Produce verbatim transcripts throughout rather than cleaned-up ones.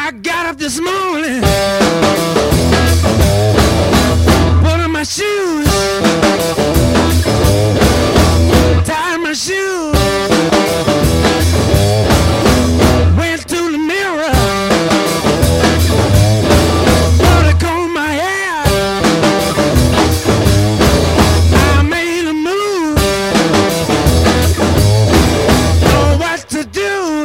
I got up this morning, put on my shoes, tied my shoes, went to the mirror, put a comb my hair, I made a move, know what to do.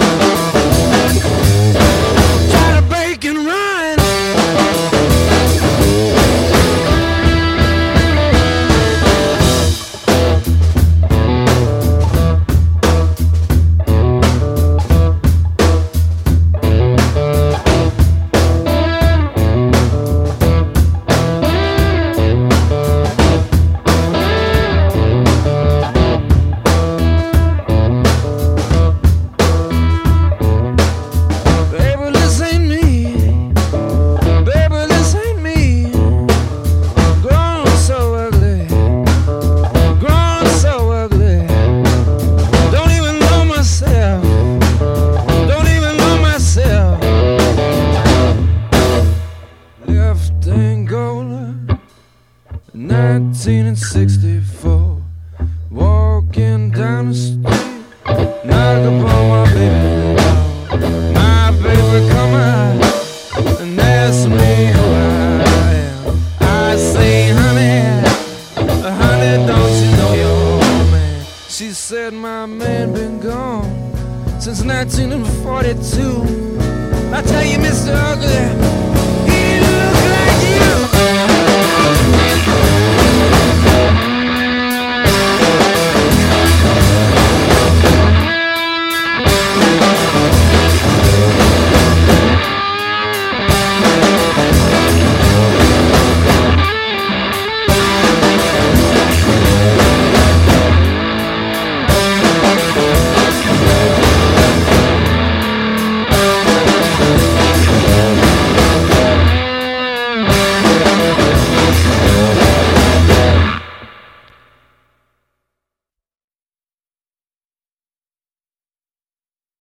nineteen sixty-four, walking down the street, knock upon my baby door. My baby come out and ask me who I am. I say, honey, honey, don't you know your man? She said, my man been gone since nineteen forty-two. I tell you, Mister Ugly,